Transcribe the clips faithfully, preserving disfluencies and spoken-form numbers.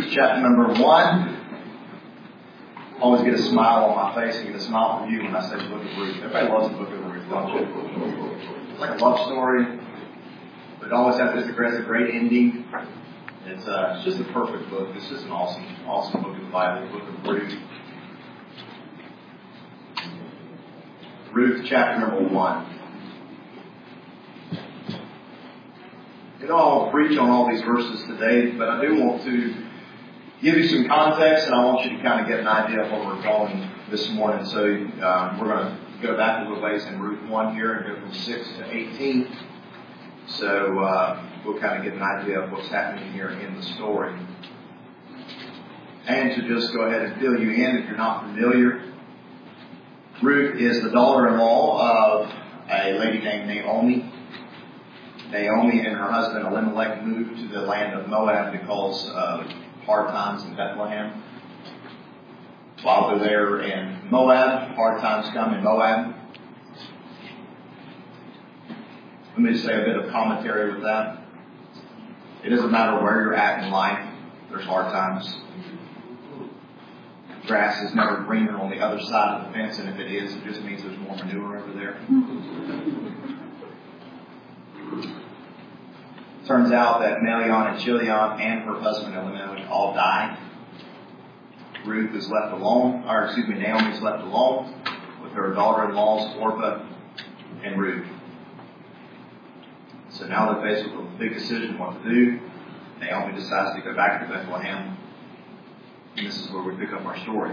chapter number one. Always get a smile on my face and get a smile from you when I say the book of Ruth. Everybody loves the book of Ruth, don't you? It's like a love story, but it always has this aggressive, great ending. It's, uh, it's just a perfect book. It's just an awesome, awesome book of the Bible, the book of Ruth. Ruth chapter number one. I don't want to preach on all these verses today, but I do want to give you some context, and I want you to kind of get an idea of where we're going this morning. So um, we're going to go back a little ways in Ruth one here and go from six to eighteen. So uh, we'll kind of get an idea of what's happening here in the story. And to just go ahead and fill you in, if you're not familiar, Ruth is the daughter-in-law of a lady named Naomi. Naomi and her husband Elimelech moved to the land of Moab because of hard times in Bethlehem. While they're there in Moab, hard times come in Moab. Let me just say a bit of commentary with that. It doesn't matter where you're at in life, there's hard times. Grass is never greener on the other side of the fence, and if it is, it just means there's more manure over there. Turns out that Melion and Chilion and her husband Elimelech all died. Ruth is left alone, or excuse me, Naomi is left alone with her daughter-in-laws Orpah and Ruth. So now they're faced with a big decision what to do. Naomi decides to go back to Bethlehem. And this is where we pick up our story.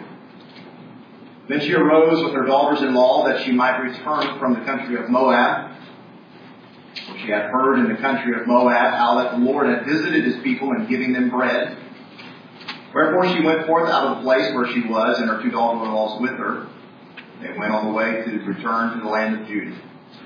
Then she arose with her daughters-in-law that she might return from the country of Moab. For she had heard in the country of Moab how that the Lord had visited his people in giving them bread. Wherefore she went forth out of the place where she was, and her two daughter-in-laws with her. They went on the way to return to the land of Judah.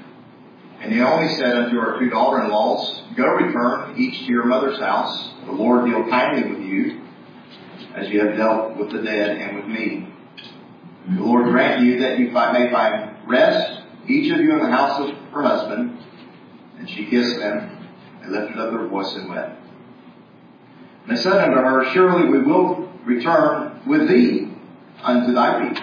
And Naomi said unto her two daughter-in-laws, Go return each to your mother's house. The Lord deal kindly with you, as you have dealt with the dead and with me. The Lord grant you that you may find rest, each of you in the house of her husband. And she kissed them, and lifted up their voice and wept. And they said unto her, Surely we will return with thee unto thy people.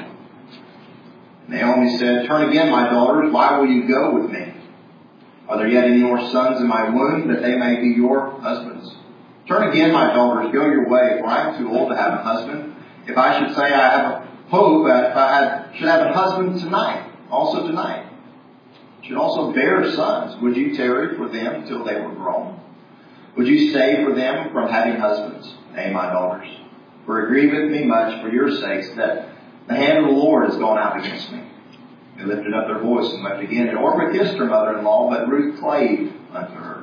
And Naomi said, Turn again, my daughters, why will you go with me? Are there yet any more sons in my womb, that they may be your husbands? Turn again, my daughters, go your way, for I am too old to have a husband. If I should say I have a hope, if I had, should have a husband tonight, also tonight, should also bear sons, would you tarry for them till they were grown? Would you stay for them from having husbands? Nay, my daughters, for it grieveth me much for your sakes that the hand of the Lord is gone out against me. They lifted up their voice and wept again. And Orpah kissed her mother-in-law, but Ruth clave unto her.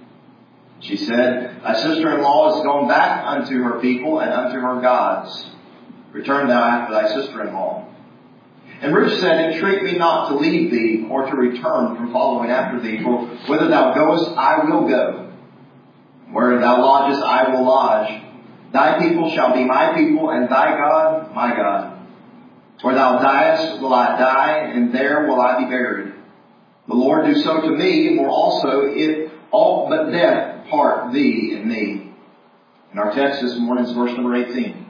She said, Thy sister-in-law is gone back unto her people and unto her gods. Return thou after thy sister-in-law. And Ruth said, Entreat me not to leave thee, or to return from following after thee. For whither thou goest, I will go. Where thou lodgest, I will lodge. Thy people shall be my people, and thy God, my God. Where thou diest, will I die, and there will I be buried. The Lord do so to me, for also if all but death part thee and me. And our text this morning is verse number eighteen.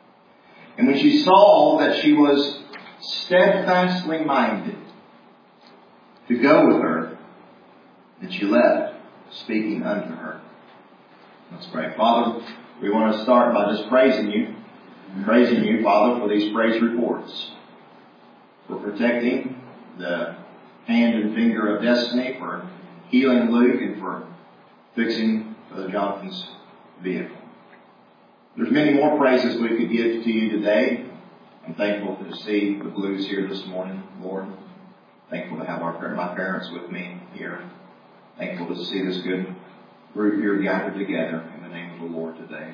And when she saw that she was steadfastly minded to go with her, and she left, speaking unto her. Let's pray. Father, we want to start by just praising you. Praising you, Father, for these praise reports. For protecting the hand and finger of destiny, for healing Luke, and for fixing Brother Jonathan's vehicle. There's many more praises we could give to you today. I'm thankful to see the Blues here this morning, Lord. Thankful to have our my parents with me here. Thankful to see this good group here gathered together in the name of the Lord today.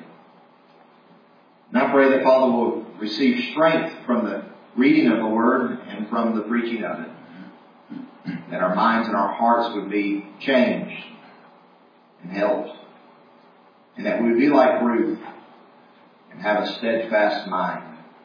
And I pray that Father will receive strength from the reading of the Word and from the preaching of it. That our minds and our hearts would be changed and helped. And that we would be like Ruth and have a steadfast mind.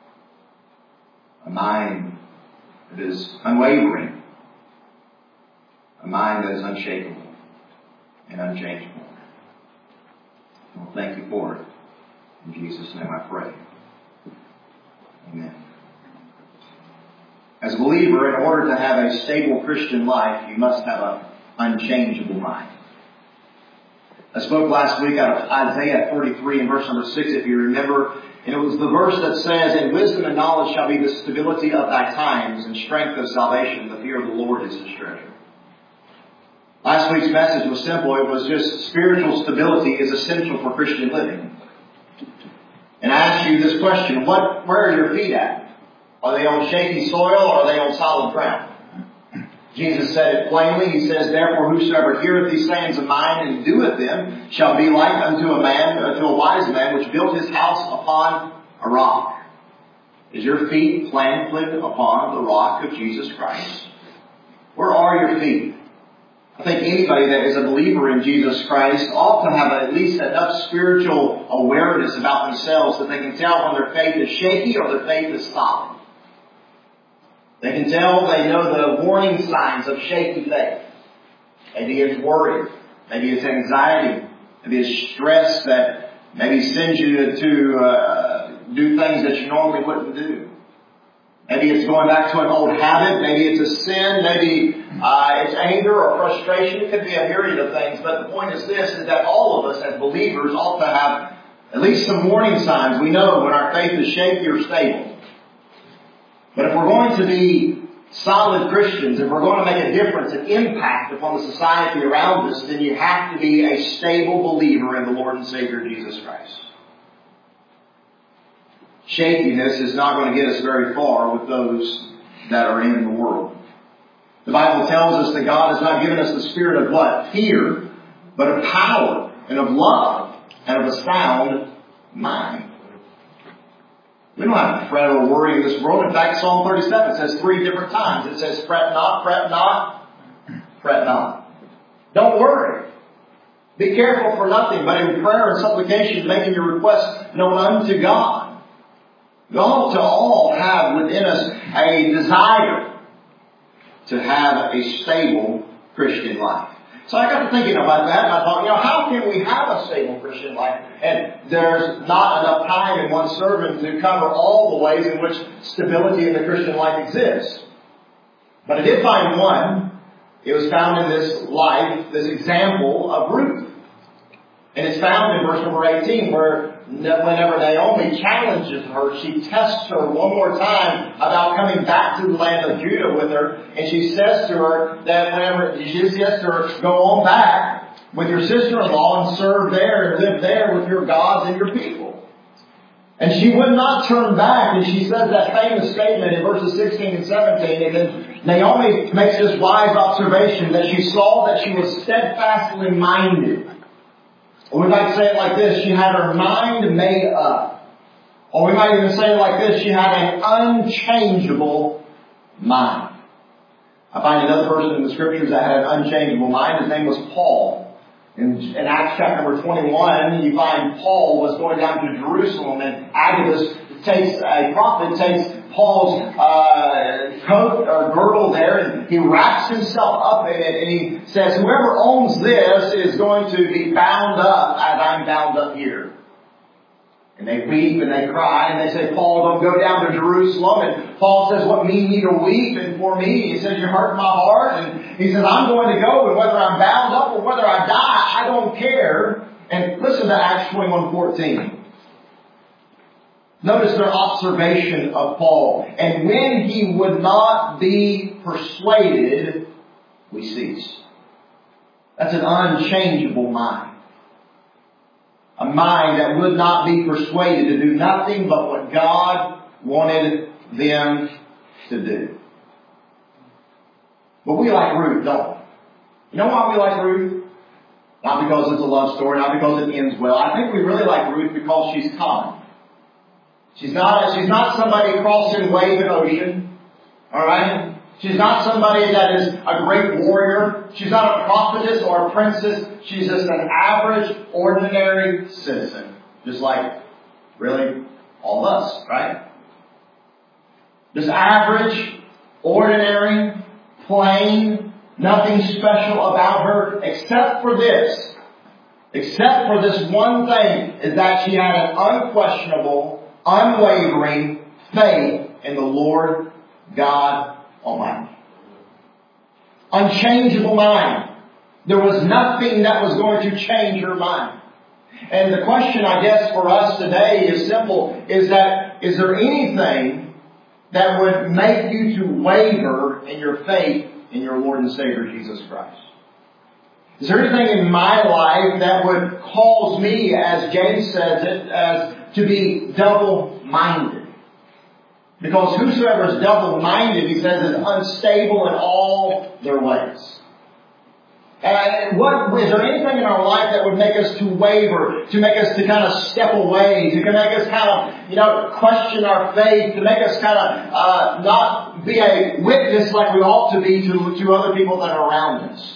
A mind that is unwavering. A mind that is unshakable and unchangeable. Well, thank you for it. In Jesus' name I pray. Amen. As a believer, in order to have a stable Christian life, you must have an unchangeable mind. I spoke last week out of Isaiah thirty-three and verse number six, if you remember. And it was the verse that says, "And wisdom and knowledge shall be the stability of thy times, and strength of salvation. The fear of the Lord is his treasure." Last week's message was simple. It was just spiritual stability is essential for Christian living. And I asked you this question, what, where are your feet at? Are they on shaky soil or are they on solid ground? Jesus said it plainly. He says, "Therefore whosoever heareth these sayings of mine and doeth them shall be like unto a man, unto a wise man, which built his house upon a rock." Is your feet planted upon the rock of Jesus Christ? Where are your feet? I think anybody that is a believer in Jesus Christ ought to have at least enough spiritual awareness about themselves that they can tell when their faith is shaky or their faith is solid. They can tell, they know the warning signs of shaky faith. Maybe it's worry. Maybe it's anxiety. Maybe it's stress that maybe sends you to uh, do things that you normally wouldn't do. Maybe it's going back to an old habit. Maybe it's a sin. Maybe uh, it's anger or frustration. It could be a myriad of things. But the point is this, is that all of us as believers ought to have at least some warning signs. We know when our faith is shaky or stable. But if we're going to be solid Christians, if we're going to make a difference, an impact upon the society around us, then you have to be a stable believer in the Lord and Savior Jesus Christ. Shakiness is not going to get us very far with those that are in the world. The Bible tells us that God has not given us the spirit of what? Fear, but of power and of love and of a sound mind. We don't have to fret or worry in this world. In fact, Psalm thirty-seven says three different times. It says, fret not, fret not, fret not. Don't worry. Be careful for nothing, but in prayer and supplication, making your requests known unto God. We ought to all have within us a desire to have a stable Christian life. So I got to thinking about that, and I thought, you know, how can we have a stable Christian life? And there's not enough time in one sermon to cover all the ways in which stability in the Christian life exists. But I did find one. It was found in this life, this example of Ruth. And it's found in verse number eighteen, where whenever Naomi challenges her, she tests her one more time about coming back to the land of Judah with her. And she says to her that whenever she says to her, go on back with your sister-in-law and serve there and live there with your gods and your people. And she would not turn back. And she says that famous statement in verses sixteen and seventeen. And then Naomi makes this wise observation that she saw that she was steadfastly minded. Or we might say it like this, she had her mind made up. Or we might even say it like this, she had an unchangeable mind. I find another person in the Scriptures that had an unchangeable mind. His name was Paul. In, in Acts chapter number twenty-one, you find Paul was going down to Jerusalem, and Agabus takes, a prophet takes Paul's uh, coat or girdle there, and he wraps himself up in it, and he says, whoever owns this is going to be bound up as I'm bound up here. And they weep and they cry, and they say, Paul, don't go down to Jerusalem. And Paul says, what mean ye to weep? And for me, he says, you hurt my heart. And he says, I'm going to go, and whether I'm bound up or whether I die, I don't care. And listen to Acts twenty-one fourteen. Notice their observation of Paul. And when he would not be persuaded, we cease. That's an unchangeable mind. A mind that would not be persuaded to do nothing but what God wanted them to do. But we like Ruth, don't we? You know why we like Ruth? Not because it's a love story, not because it ends well. I think we really like Ruth because she's common. She's not, she's not somebody crossing wave and ocean. Alright? She's not somebody that is a great warrior. She's not a prophetess or a princess. She's just an average, ordinary citizen. Just like, really, all of us, right? Just average, ordinary, plain, nothing special about her except for this. Except for this one thing, is that she had an unquestionable, unwavering faith in the Lord God Almighty. Unchangeable mind. There was nothing that was going to change her mind. And the question, I guess, for us today is simple, is that, is there anything that would make you to waver in your faith in your Lord and Savior Jesus Christ? Is there anything in my life that would cause me, as James says it, as to be double-minded? Because whosoever is double-minded, he says, is unstable in all their ways. And what, is there anything in our life that would make us to waver, to make us to kind of step away, to make us kind of, you know, question our faith, to make us kind of uh, not be a witness like we ought to be to, to other people that are around us?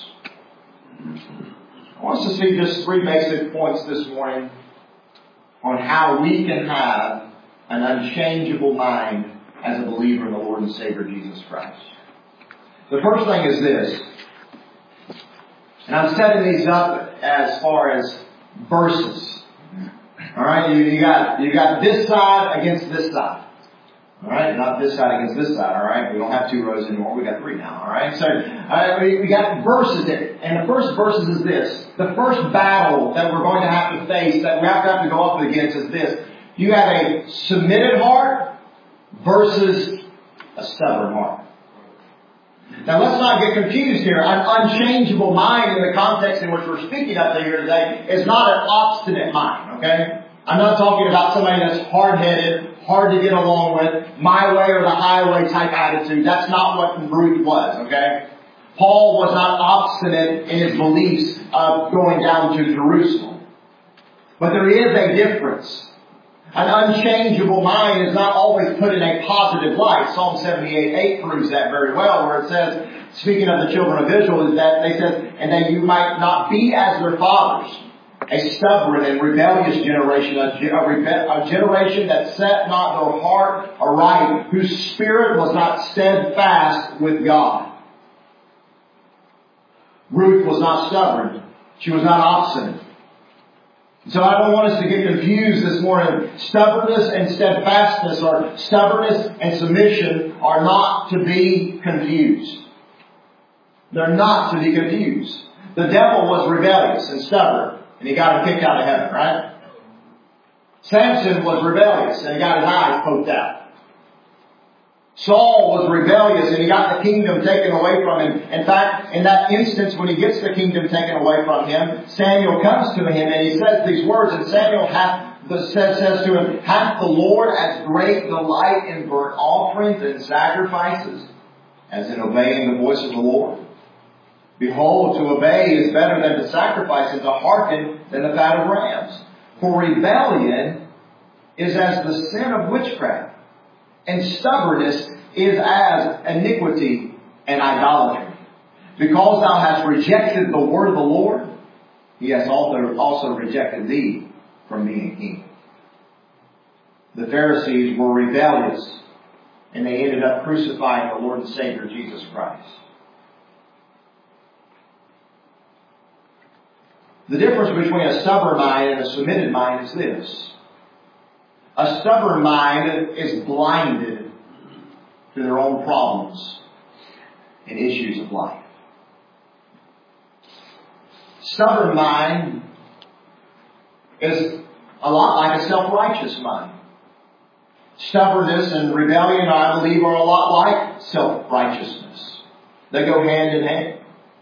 I want us to see just three basic points this morning on how we can have an unchangeable mind as a believer in the Lord and Savior Jesus Christ. The first thing is this. And I'm setting these up as far as verses. Alright, you, you got you got this side against this side. Alright, not this side against this side, alright? We don't have two rows anymore, we got three now, alright? So, uh, we, we got verses in it. And the first verses is this. The first battle that we're going to have to face, that we have to have to go up against is this. You have a submitted heart versus a stubborn heart. Now let's not get confused here. An unchangeable mind in the context in which we're speaking up to here today is not an obstinate mind, okay? I'm not talking about somebody that's hard-headed, hard to get along with, my way or the highway type attitude. That's not what Ruth was, okay? Paul was not obstinate in his beliefs of going down to Jerusalem. But there is a difference. An unchangeable mind is not always put in a positive light. Psalm seventy-eight eight proves that very well, where it says, speaking of the children of Israel, is that they said, and that you might not be as their fathers, a stubborn and rebellious generation, a, a, rebe- a generation that set not their heart aright, whose spirit was not steadfast with God. Ruth was not stubborn. She was not obstinate. So I don't want us to get confused this morning. Stubbornness and steadfastness, or stubbornness and submission, are not to be confused. They're not to be confused. The devil was rebellious and stubborn, and he got him kicked out of heaven, right? Samson was rebellious, and he got his eyes poked out. Saul was rebellious, and he got the kingdom taken away from him. In fact, in that instance, when he gets the kingdom taken away from him, Samuel comes to him and he says these words, and Samuel hath, says, says to him, hath the Lord as great delight in burnt offerings and sacrifices as in obeying the voice of the Lord? Behold, to obey is better than to sacrifice, and to hearken than the fat of rams. For rebellion is as the sin of witchcraft, and stubbornness is as iniquity and idolatry. Because thou hast rejected the word of the Lord, he has also rejected thee from being king. The Pharisees were rebellious, and they ended up crucifying the Lord and Savior Jesus Christ. The difference between a stubborn mind and a submitted mind is this. A stubborn mind is blinded to their own problems and issues of life. Stubborn mind is a lot like a self-righteous mind. Stubbornness and rebellion, I believe, are a lot like self-righteousness. They go hand in hand.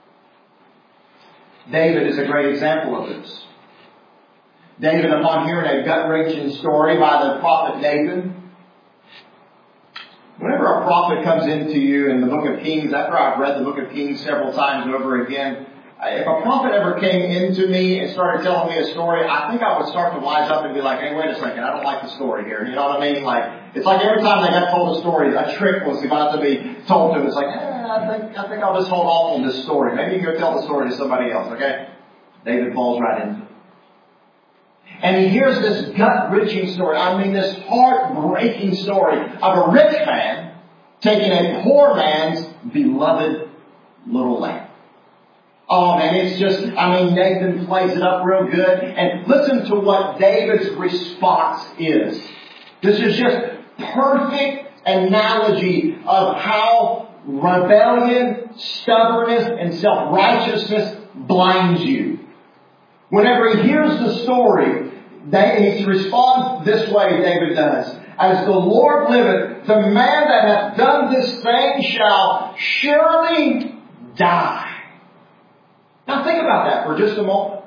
David is a great example of this. David, upon hearing a gut-wrenching story by the prophet Nathan, whenever a prophet comes into you in the book of Kings, after I've read the book of Kings several times over again, if a prophet ever came into me and started telling me a story, I think I would start to wise up and be like, hey, wait a second, I don't like the story here. You know what I mean? Like, it's like every time they got told a story, a trick was about to be told to them. It's like, eh, I think, I think I'll just hold off on this story. Maybe you can go tell the story to somebody else, okay? David falls right into it. And he hears this gut-wrenching story. I mean, this heart-breaking story of a rich man taking a poor man's beloved little lamb. Oh man, it's just, I mean, Nathan plays it up real good. And listen to what David's response is. This is just perfect analogy of how rebellion, stubbornness, and self-righteousness blinds you. Whenever he hears the story, he responds this way, David does. As the Lord liveth, the man that hath done this thing shall surely die. Now think about that for just a moment.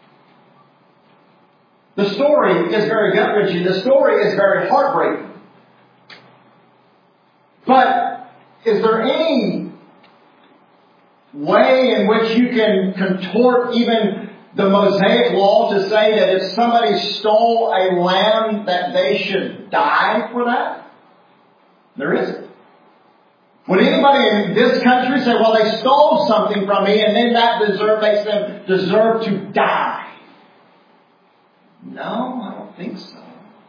The story is very gut-wrenching. The story is very heartbreaking. But is there any way in which you can contort even the Mosaic law to say that if somebody stole a lamb that they should die for that? There isn't. Would anybody in this country say, well, they stole something from me and then that deserve, makes them deserve to die? No, I don't think so.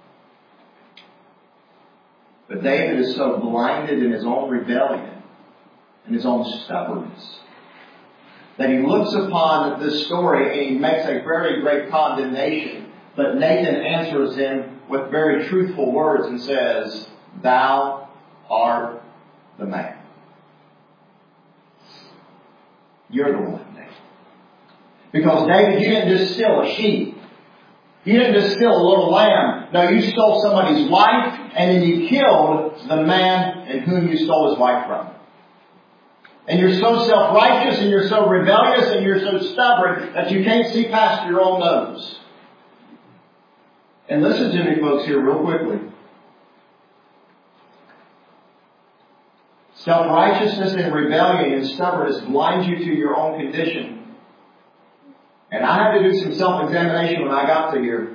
But David is so blinded in his own rebellion and his own stubbornness that he looks upon this story and he makes a very great condemnation. But Nathan answers him with very truthful words and says, thou art the man. You're the one, David. Because David, you didn't just steal a sheep. You didn't just steal a little lamb. No, you stole somebody's wife and then you killed the man in whom you stole his wife from. And you're so self-righteous and you're so rebellious and you're so stubborn that you can't see past your own nose. And listen to me, folks, here real quickly. Self-righteousness and rebellion and stubbornness blind you to your own condition. And I had to do some self-examination when I got to here.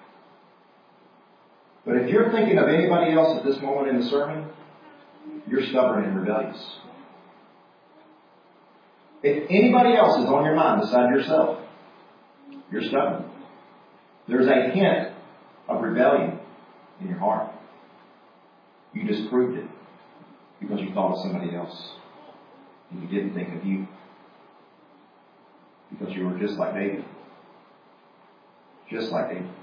But if you're thinking of anybody else at this moment in the sermon, you're stubborn and rebellious. If anybody else is on your mind beside yourself, you're stubborn. There's a hint of rebellion in your heart. You just proved it because you thought of somebody else and you didn't think of you. Because you were just like David. Just like David.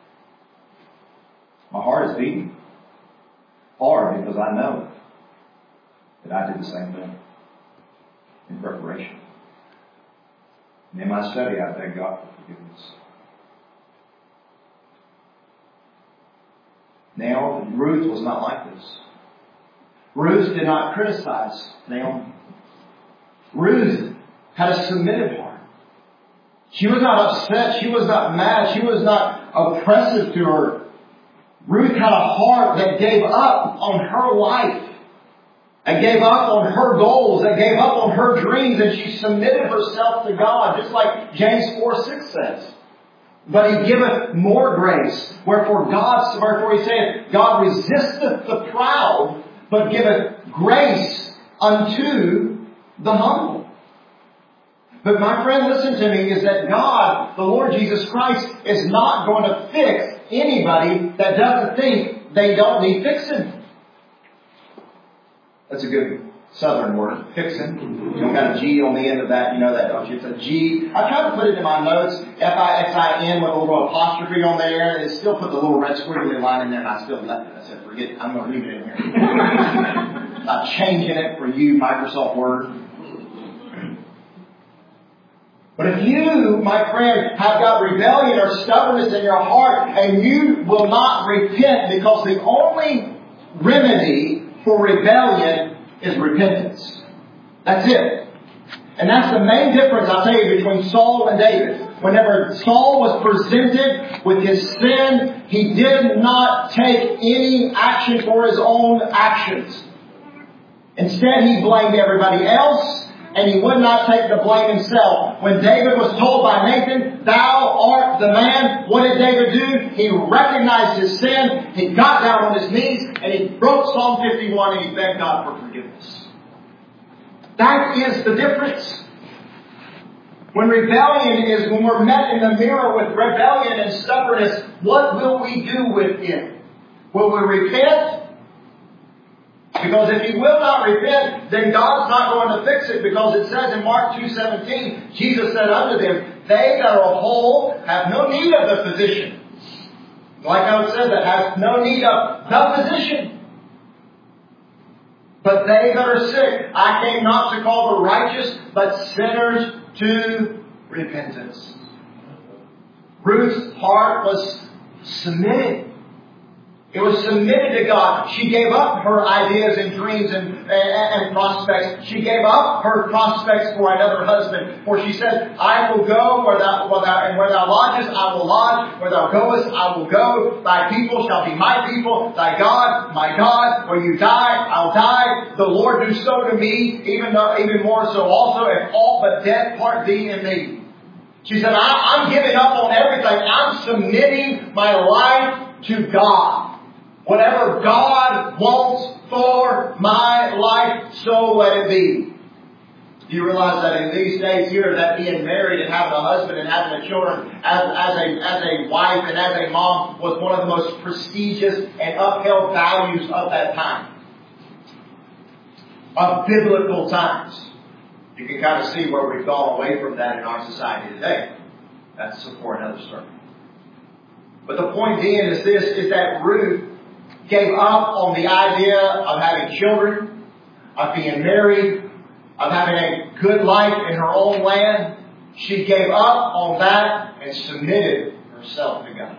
My heart is beating hard because I know that I did the same thing in preparation. And in my study, I thank God for forgiveness. Now, Ruth was not like this. Ruth did not criticize Naomi. Ruth had a submissive heart. She was not upset. She was not mad. She was not oppressive to her. Ruth had a heart that gave up on her life. That gave up on her goals. That gave up on her dreams. And she submitted herself to God. Just like James four six says. But He giveth more grace. Wherefore God, wherefore He saith, God resisteth the proud, but giveth grace unto the humble. But my friend, listen to me, is that God, the Lord Jesus Christ, is not going to fix anybody that doesn't think they don't need fixing. That's a good Southern word, fixing. You don't got a G on the end of that, you know that, don't you? It's a G. I tried to put it in my notes, F I X I N with a little apostrophe on there, and it still put the little red squiggly line in there, and I still left it. I said, forget it, I'm going to leave it in here. I'm changing it for you, Microsoft Word. But if you, my friend, have got rebellion or stubbornness in your heart and you will not repent, because the only remedy for rebellion is repentance. That's it. And that's the main difference, I'll tell you, between Saul and David. Whenever Saul was presented with his sin, he did not take any action for his own actions. Instead, he blamed everybody else. And he would not take the blame himself. When David was told by Nathan, thou art the man, what did David do? He recognized his sin, he got down on his knees, and he wrote Psalm fifty-one and he begged God for forgiveness. That is the difference. When rebellion is, when we're met in the mirror with rebellion and stubbornness, what will we do with it? Will we repent? Because if he will not repent, then God's not going to fix it, because it says in Mark two seventeen, Jesus said unto them, they that are whole have no need of the physician. Like how it says, that have no need of the physician. But they that are sick, I came not to call the righteous, but sinners to repentance. Ruth's heart was submitted. It was submitted to God. She gave up her ideas and dreams and, and, and prospects. She gave up her prospects for another husband. For she said, I will go where thou, where thou, and where thou lodgest, I will lodge. Where thou goest, I will go. Thy people shall be my people. Thy God, my God. Where you die, I'll die. The Lord do so to me, even though, even more so also, if all but death part thee in me. She said, I, I'm giving up on everything. I'm submitting my life to God. Whatever God wants for my life, so let it be. Do you realize that in these days here, that being married and having a husband and having a children as, as, a, as a wife and as a mom was one of the most prestigious and upheld values of that time? Of biblical times. You can kind of see where we've gone away from that in our society today. That's for another sermon. But the point being is this, is that Ruth gave up on the idea of having children, of being married, of having a good life in her own land. She gave up on that and submitted herself to God.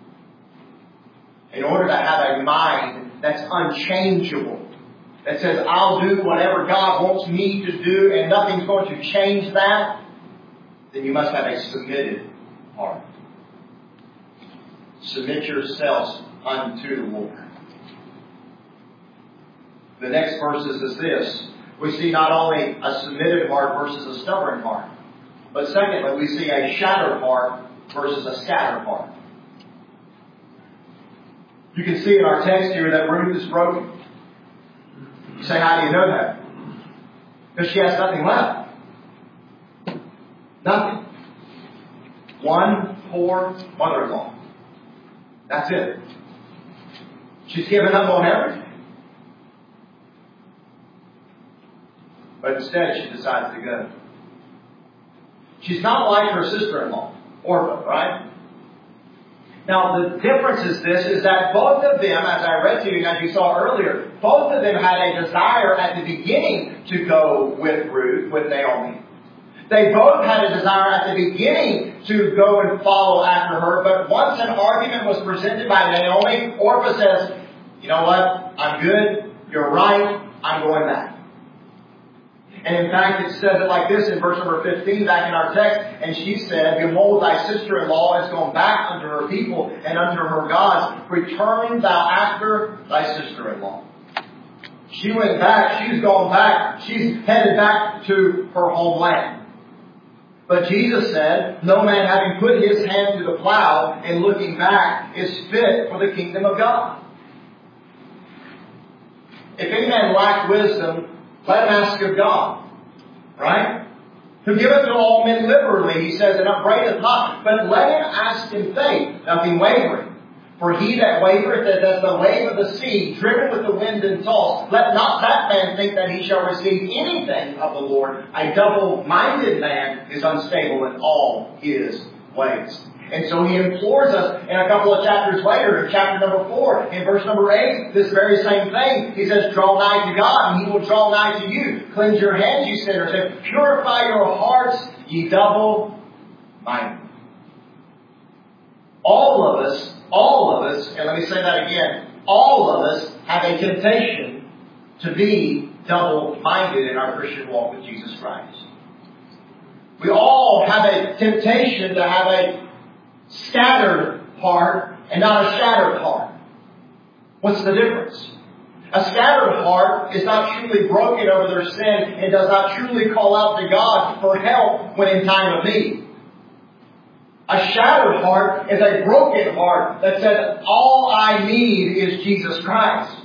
In order to have a mind that's unchangeable, that says, I'll do whatever God wants me to do and nothing's going to change that, then you must have a submitted heart. Submit yourselves unto the Lord. The next verses is this. We see not only a submitted heart versus a stubborn heart, but secondly, we see a shattered heart versus a scattered heart. You can see in our text here that Ruth is broken. You say, how do you know that? Because she has nothing left. Nothing. One poor mother-in-law. That's it. She's given up on everything. But instead, she decides to go. She's not like her sister-in-law, Orpah, right? Now, the difference is this, is that both of them, as I read to you, as you saw earlier, both of them had a desire at the beginning to go with Ruth, with Naomi. They both had a desire at the beginning to go and follow after her, but once an argument was presented by Naomi, Orpah says, you know what, I'm good, you're right, I'm going back. And in fact, it says it like this in verse number fifteen back in our text. And she said, behold, thy sister-in-law is gone back unto her people and unto her gods. Return thou after thy sister-in-law. She went back. She's gone back. She's headed back to her homeland. But Jesus said, no man having put his hand to the plow and looking back is fit for the kingdom of God. If any man lack wisdom, let him ask of God. Right? Who giveth to all men liberally, he says, and upbraideth not. But let him ask in faith, nothing wavering. For he that wavereth is as the wave of the sea, driven with the wind and tossed. Let not that man think that he shall receive anything of the Lord. A double-minded man is unstable in all his ways. And so he implores us in a couple of chapters later, in chapter number four, in verse number eight, this very same thing. He says, draw nigh to God, and he will draw nigh to you. Cleanse your hands, ye sinners, and purify your hearts, ye double-minded. All of us, all of us, and let me say that again, all of us have a temptation to be double-minded in our Christian walk with Jesus Christ. We all have a temptation to have a scattered heart and not a shattered heart. What's the difference? A scattered heart is not truly broken over their sin and does not truly call out to God for help when in time of need. A shattered heart is a broken heart that says, all I need is Jesus Christ.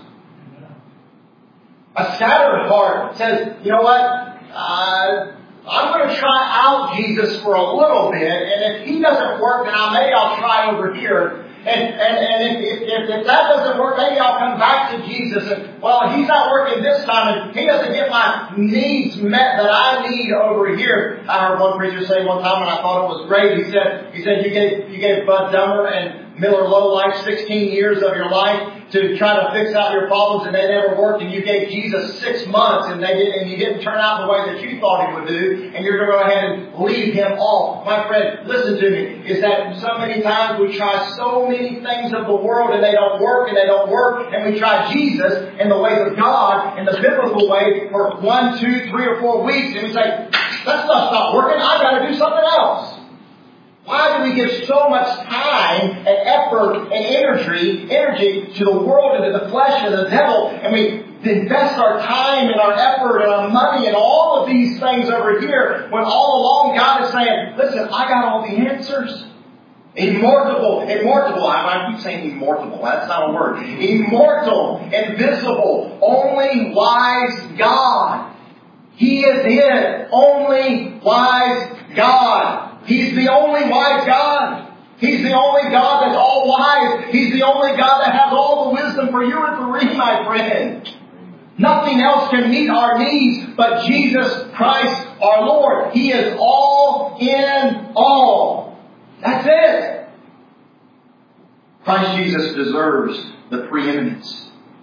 A scattered heart says, you know what? Uh, I'm going to try out Jesus for a little bit, and if He doesn't work, then I maybe I'll try over here. And And, and, and if, if, if, if that doesn't work, maybe I'll come back to Jesus. And, well, He's not working this time, and He doesn't get my needs met that I need over here. I heard one preacher say one time, and I thought it was great. He said, he said, you gave, you gave Bud Dummer and Miller Lowlife sixteen years of your life to try to fix out your problems, and they never worked, and you gave Jesus six months and they did, and you didn't turn out the way that you thought He would do, and you're going to go ahead and leave Him off. My friend, listen to me, is that so many times we try so many things of the world and they don't work and they don't work, and we try Jesus and the ways of God in the biblical way for one, two, three, or four weeks, and we say, that stuff's not working, I've got to do something else. Why do we give so much time and effort and energy, energy to the world and to the flesh and the devil, and we invest our time and our effort and our money and all of these things over here, when all along God is saying, listen, I got all the answers. Immortal, immortal, I keep saying immortal, that's not a word. Immortal, invisible, only wise God. He is it, only wise God. He's the only wise God. He's the only God that's all wise. He's the only God that has all the wisdom for you and for me, my friend. Nothing else can meet our needs but Jesus Christ our Lord. He is all in all. That's it. Christ Jesus deserves the preeminence.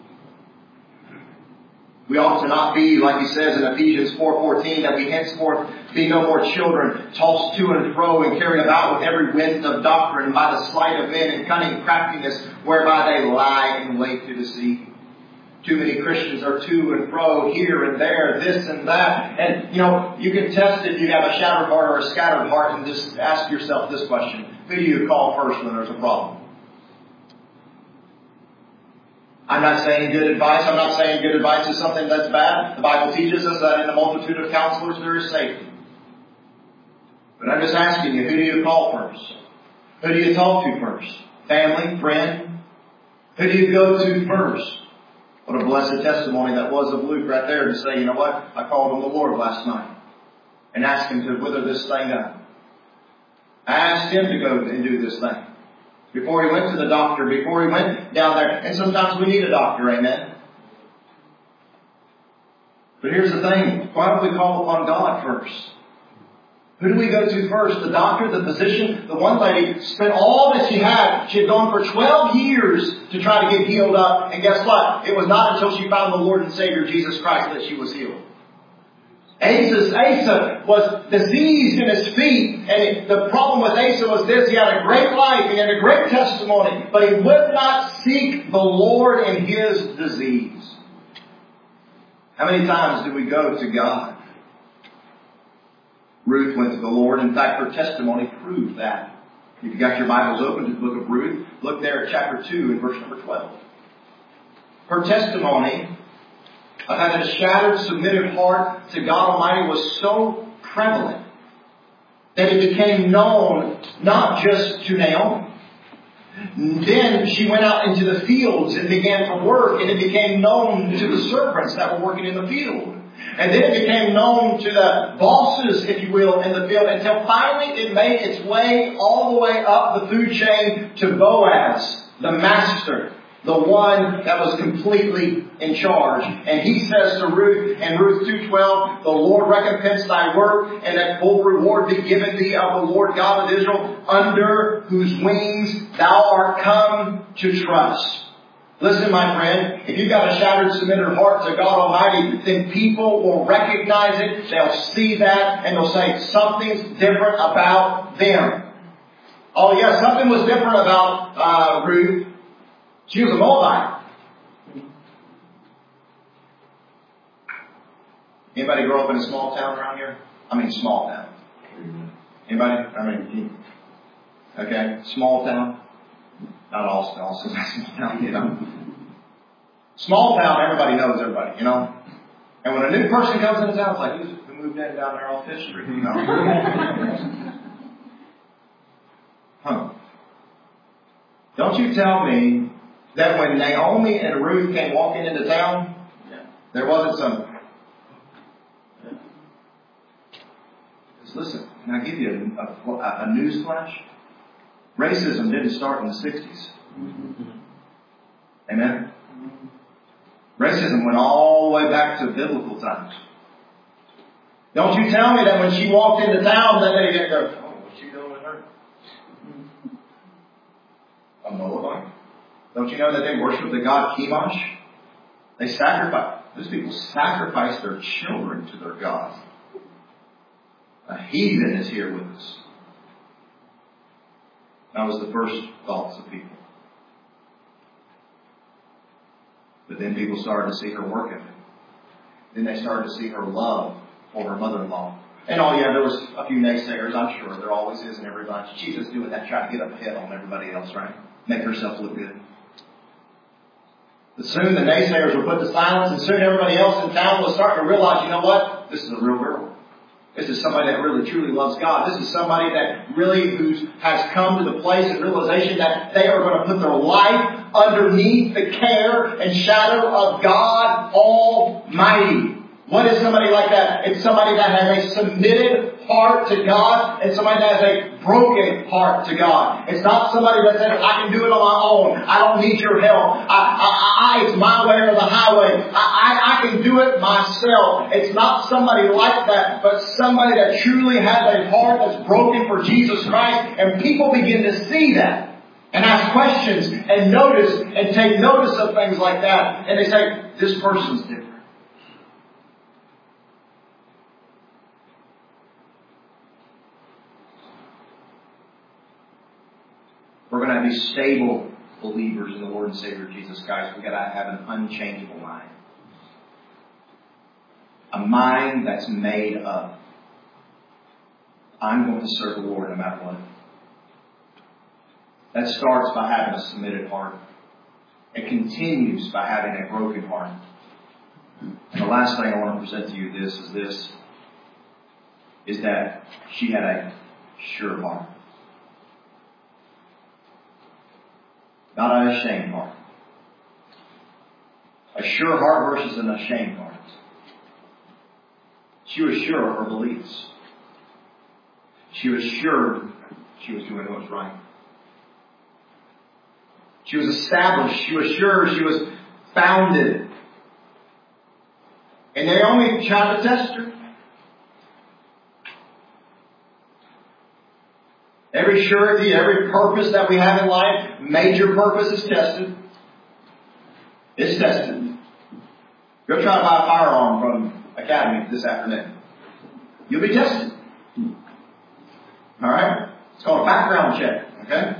We ought to not be, like He says in Ephesians four fourteen, that we henceforth be no more children, tossed to and fro and carried about with every wind of doctrine by the sleight of men and cunning craftiness, whereby they lie in wait to deceive. Too many Christians are to and fro, here and there, this and that. And, you know, you can test if you have a shattered heart or a scattered heart, and just ask yourself this question. Who do you call first when there's a problem? I'm not saying good advice. I'm not saying good advice is something that's bad. The Bible teaches us that in the multitude of counselors there is safety. But I'm just asking you, who do you call first? Who do you talk to first? Family? Friend? Who do you go to first? What a blessed testimony that was of Luke right there to say, you know what? I called on the Lord last night and asked Him to wither this thing up. I asked Him to go and do this thing. Before he went to the doctor, before he went down there. And sometimes we need a doctor, amen? But here's the thing. Why don't we call upon God first? Who do we go to first? The doctor, the physician? The one lady spent all that she had. She had gone for twelve years to try to get healed up. And guess what? It was not until she found the Lord and Savior Jesus Christ that she was healed. Asa, Asa was diseased in his feet, and it, the problem with Asa was this: he had a great life, he had a great testimony, but he would not seek the Lord in his disease. How many times do we go to God? Ruth went to the Lord. In fact, her testimony proved that. If you got your Bibles open to the book of Ruth, look there at chapter two and verse number twelve. Her testimony of having a shattered, submitted heart to God Almighty was so prevalent that it became known not just to Naomi. Then she went out into the fields and began to work, and it became known to the servants that were working in the field. And then it became known to the bosses, if you will, in the field, until finally it made its way all the way up the food chain to Boaz, the master, the one that was completely in charge. And he says to Ruth, in Ruth two twelve, the Lord recompense thy work, and that full reward be given thee of the Lord God of Israel, under whose wings thou art come to trust. Listen, my friend, if you've got a shattered, submitted heart to God Almighty, then people will recognize it, they'll see that, and they'll say, something's different about them. Oh yeah, something was different about uh, Ruth. She was a Moabite. Anybody grow up in a small town around here? I mean, small town. Anybody? I mean, okay, small town. Not all Austin's a small town, you know. Small town, everybody knows everybody, you know. And when a new person comes into town, it's like, who's who moved in down there off Fifth Street, you know. Huh. Don't you tell me that when Naomi and Ruth came walking into town, there wasn't some... Just listen, can I give you a, a, a news flash? Racism didn't start in the sixties. Amen? Racism went all the way back to biblical times. Don't you tell me that when she walked into town, that they didn't go, oh, what's she doing with her? A Moabite. Don't you know that they worship the god Chemosh? They sacrifice. Those people sacrifice their children to their gods. A heathen is here with us. That was the first thoughts of people. But then people started to see her work ethic. Then they started to see her love for her mother-in-law. And oh yeah, there was a few naysayers, I'm sure. There always is in every bunch. She's just doing that, trying to get up ahead on everybody else, right? Make herself look good. But soon the naysayers were put to silence, and soon everybody else in town was starting to realize, you know what? This is a real girl. This is somebody that really truly loves God. This is somebody that really who's, has come to the place of realization that they are going to put their life underneath the care and shadow of God Almighty. What is somebody like that? It's somebody that has a submitted heart to God and somebody that has a broken heart to God. It's not somebody that says, I can do it on my own. I don't need your help. I, I, I it's my way or the highway. I, I, I can do it myself. It's not somebody like that, but somebody that truly has a heart that's broken for Jesus Christ. And people begin to see that and ask questions and notice and take notice of things like that. And they say, this person's different. We're going to be stable believers in the Lord and Savior Jesus Christ. We've got to have an unchangeable mind. A mind that's made up. I'm going to serve the Lord no matter what. That starts by having a submitted heart. It continues by having a broken heart. And the last thing I want to present to you this is this. Is that she had a sure heart. Not an ashamed heart. A sure heart versus an ashamed heart. She was sure of her beliefs. She was sure she was doing what was right. She was established. She was sure she was founded. And Naomi tried to test her. Every surety, every purpose that we have in life, major purpose is tested. It's tested. Go try to buy a firearm from Academy this afternoon. You'll be tested. Alright? It's called a background check. Okay?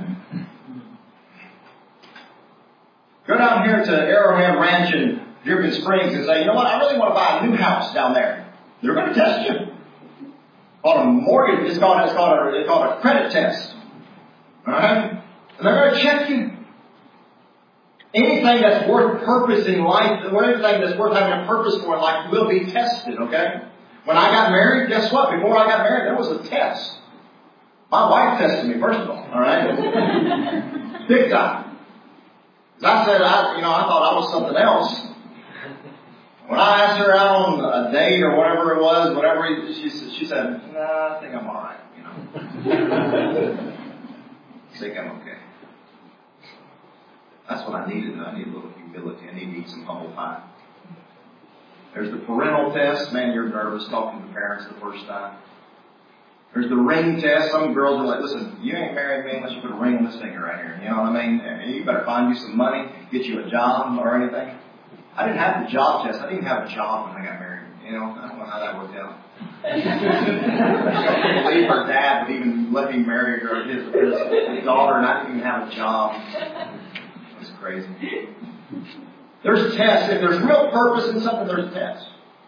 Go down here to Arrowhead Ranch in Dripping Springs and say, you know what, I really want to buy a new house down there. They're going to test you. On a mortgage, it's called, it's called, a, it's called a credit test. Alright? And they're going to check you. Anything that's worth purpose in life, anything that's worth having a purpose for in life will be tested, okay? When I got married, guess what? Before I got married, there was a test. My wife tested me, first of all, alright? Big time. Because I said, I, you know, I thought I was something else. When I asked her out on a date or whatever it was, whatever, she, she said, nah, I think I'm alright, you know. I think I'm okay. That's what I needed. I need a little humility. I need to eat some humble pie. There's the parental test. Man, you're nervous talking to parents the first time. There's the ring test. Some girls are like, listen, you ain't married me unless you put a ring on this finger right here. You know what I mean? You better find you some money, get you a job or anything. I didn't have the job test. I didn't even have a job when I got married. You know, I don't know how that worked out. I can't believe her dad would even let me marry her, his, his daughter, and I didn't even have a job. It's crazy. There's tests. If there's real purpose in something, there's tests.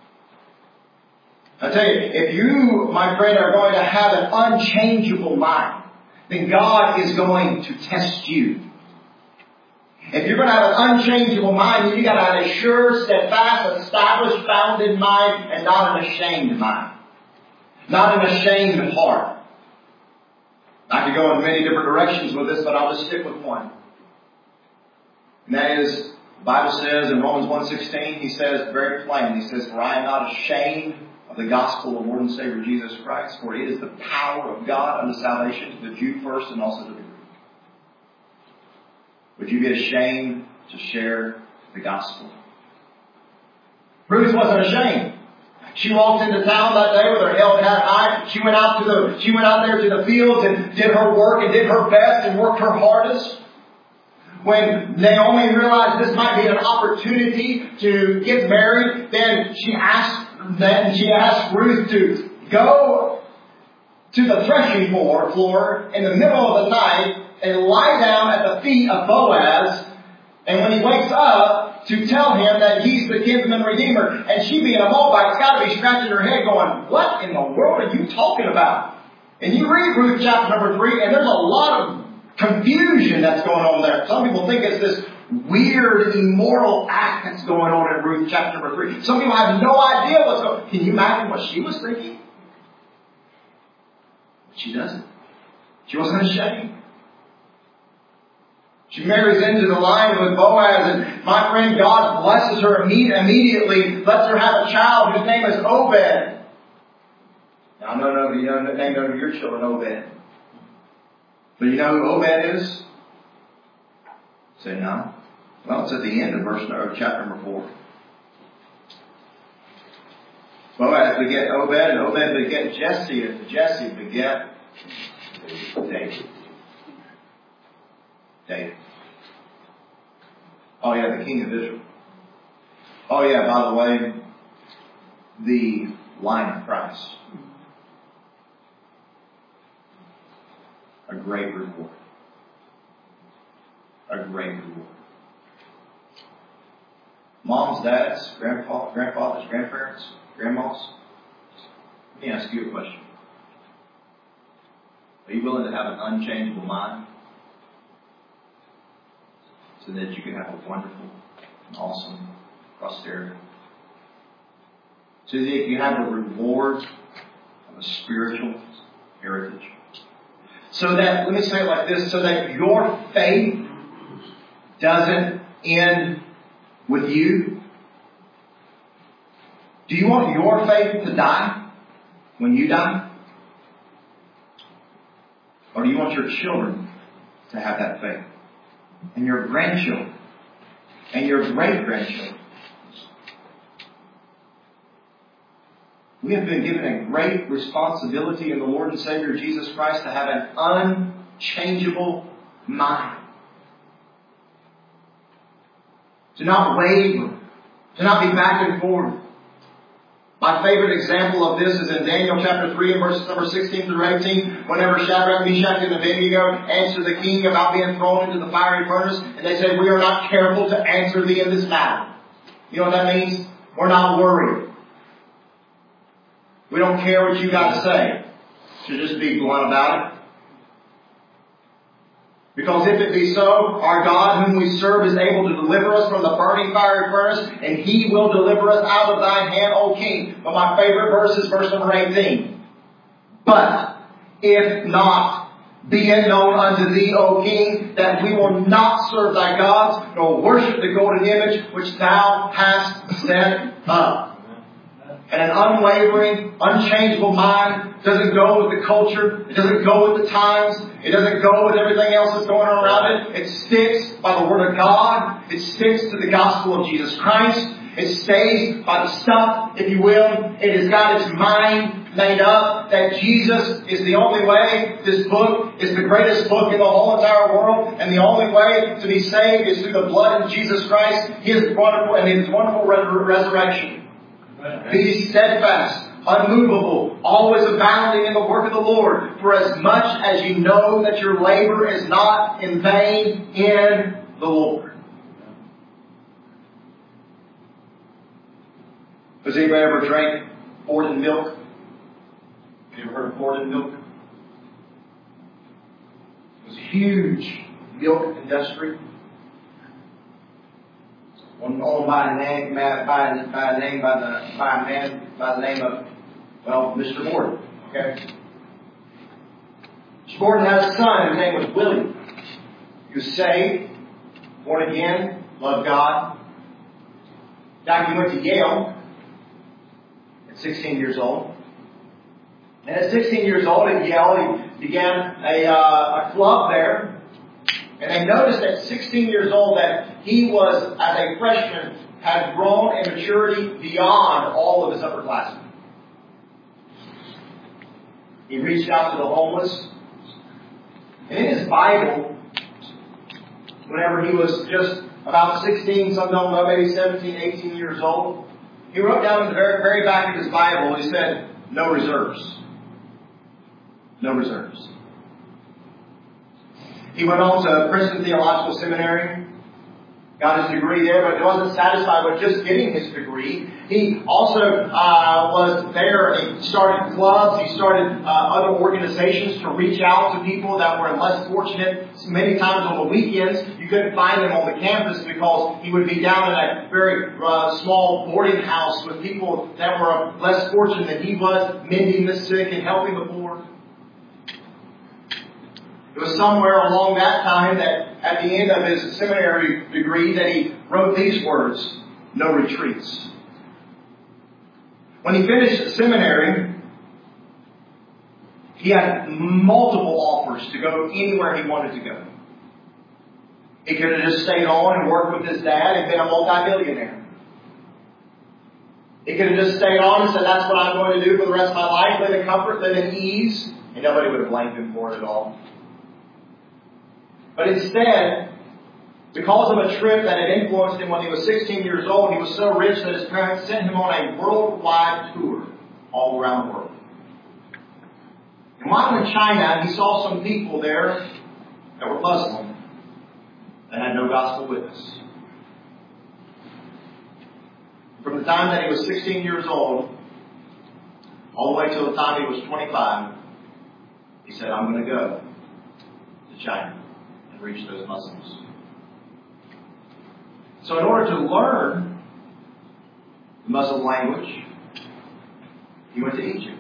I tell you, if you, my friend, are going to have an unchangeable mind, then God is going to test you. If you're going to have an unchangeable mind, then you've got to have a sure, steadfast, established, founded mind, and not an ashamed mind. Not an ashamed heart. I could go in many different directions with this, but I'll just stick with one. And that is, the Bible says in Romans one sixteen, he says very plainly, he says, for I am not ashamed of the gospel of Lord and Savior Jesus Christ, for it is the power of God unto salvation to the Jew first and also to the Greek. Would you be ashamed to share the gospel? Ruth wasn't ashamed. She walked into town that day with her head high. She went out to the, she went out there to the fields and did her work and did her best and worked her hardest. When Naomi realized this might be an opportunity to get married, then she asked, then she asked Ruth to go to the threshing floor, floor in the middle of the night and lie down at the feet of Boaz. And when he wakes up, to tell him that he's the kinsman redeemer. And she being a Moabite's got to be scratching her head going, what in the world are you talking about? And you read Ruth chapter number three, and there's a lot of confusion that's going on there. Some people think it's this weird, immoral act that's going on in Ruth chapter number three. Some people have no idea what's going on. Can you imagine what she was thinking? She doesn't. She wasn't ashamed. She marries into the line with Boaz, and my friend, God blesses her immediately, lets her have a child whose name is Obed. Now, I know nobody, you know the name of your children, Obed. But you know who Obed is? Say no. Well, it's at the end of verse or chapter number four. Boaz beget Obed, and Obed beget Jesse, and Jesse beget David. David. Oh yeah, the king of Israel. Oh yeah, by the way, the line of Christ. A great reward. A great reward. Moms, dads, grandpa, grandfathers, grandparents, grandmas. Let me ask you a question. Are you willing to have an unchangeable mind so that you can have a wonderful and awesome prosperity? So that you can have a reward of a spiritual heritage. So that, let me say it like this, so that your faith doesn't end with you. Do you want your faith to die when you die? Or do you want your children to have that faith? And your grandchildren? And your great-grandchildren? We have been given a great responsibility in the Lord and Savior Jesus Christ to have an unchangeable mind. To not waver. To not be back and forth. My favorite example of this is in Daniel chapter three and verses number sixteen through eighteen. Whenever Shadrach, Meshach, and Abednego answer the king about being thrown into the fiery furnace, and they say, we are not careful to answer thee in this matter. You know what that means? We're not worried. We don't care what you got to say. So just be blunt about it. Because if it be so, our God whom we serve is able to deliver us from the burning fiery furnace, and He will deliver us out of thine hand, O king. But my favorite verse is verse number eighteen. But if not, be it known unto thee, O king, that we will not serve thy gods, nor worship the golden image which thou hast set up. And an unwavering, unchangeable mind doesn't go with the culture. It doesn't go with the times. It doesn't go with everything else that's going on around it. It sticks by the Word of God. It sticks to the gospel of Jesus Christ. It stays by the stuff, if you will. It has got its mind made up that Jesus is the only way. This book is the greatest book in the whole entire world. And the only way to be saved is through the blood of Jesus Christ. His wonderful and His wonderful resurrection. Be steadfast, unmovable, always abounding in the work of the Lord, for as much as you know that your labor is not in vain in the Lord. Has anybody ever drank Borden milk? Have you ever heard of Borden milk? It was a huge milk industry. One owned by a name, by, by a name, by the by a man by the name of, well, Mister Borden. Okay. Mister Borden had a son. His name was William. He was saved, born again, loved God. In fact, he went to Yale at sixteen years old. And at sixteen years old at Yale, he began a, uh, a club there And they noticed at sixteen years old that he was, as a freshman, had grown in maturity beyond all of his upperclassmen. He reached out to the homeless. And in his Bible, whenever he was just about sixteen, some don't know, maybe seventeen, eighteen years old, he wrote down in the very, very back of his Bible, he said, no reserves. No reserves. He went on to Princeton Theological Seminary, got his degree there, but he wasn't satisfied with just getting his degree. He also uh, was there and he started clubs, he started uh, other organizations to reach out to people that were less fortunate. Many times on the weekends, you couldn't find him on the campus because he would be down in a very uh, small boarding house with people that were less fortunate than he was, mending the sick and helping the poor. It was somewhere along that time that at the end of his seminary degree that he wrote these words, no retreats. When he finished seminary, he had multiple offers to go anywhere he wanted to go. He could have just stayed on and worked with his dad and been a multi-billionaire. He could have just stayed on and said, that's what I'm going to do for the rest of my life, live in comfort, live in ease, and nobody would have blamed him for it at all. But instead, because of a trip that had influenced him when he was sixteen years old, he was so rich that his parents sent him on a worldwide tour all around the world. And while in China, he saw some people there that were Muslim that had no gospel witness. From the time that he was sixteen years old, all the way till the time he was twenty-five, he said, I'm going to go to China and reach those Muslims. So in order to learn the Muslim language, he went to Egypt.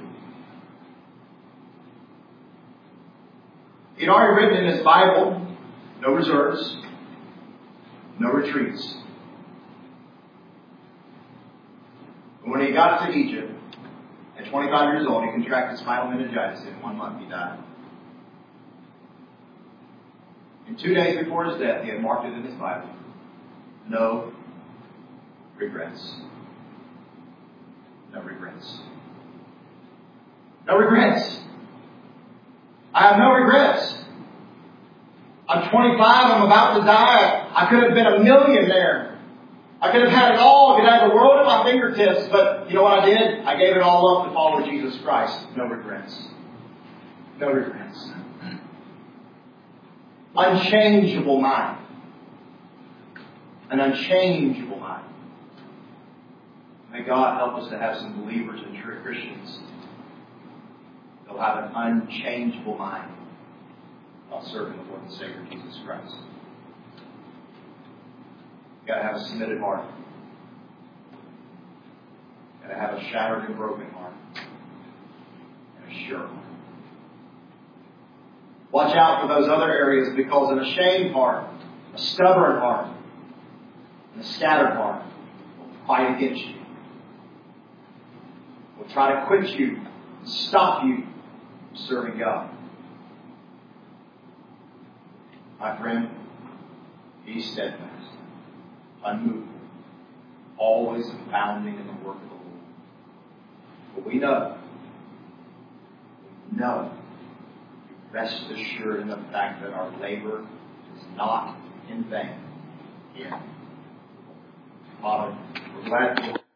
He'd already written in his Bible, no reserves, no retreats. But when he got to Egypt, at twenty-five years old, he contracted spinal meningitis. In one month, he died. And two days before his death, he had marked it in his Bible. No regrets. No regrets. No regrets. I have no regrets. I'm twenty-five. I'm about to die. I could have been a millionaire. I could have had it all. I could have the world at my fingertips. But you know what I did? I gave it all up to follow Jesus Christ. No regrets. No regrets. Unchangeable mind. An unchangeable mind. May God help us to have some believers and true Christians. They'll have an unchangeable mind while serving the Lord and Savior Jesus Christ. You've got to have a submitted heart. You've got to have a shattered and broken heart. And a sure heart. Watch out for those other areas, because an ashamed heart, a stubborn heart, and a scattered heart will fight against you. Will try to quit you, stop you from serving God. My friend, be steadfast, unmovable, always abounding in the work of the Lord. But we know, we know, rest assured in the fact that our labor is not in vain here. Father, we're glad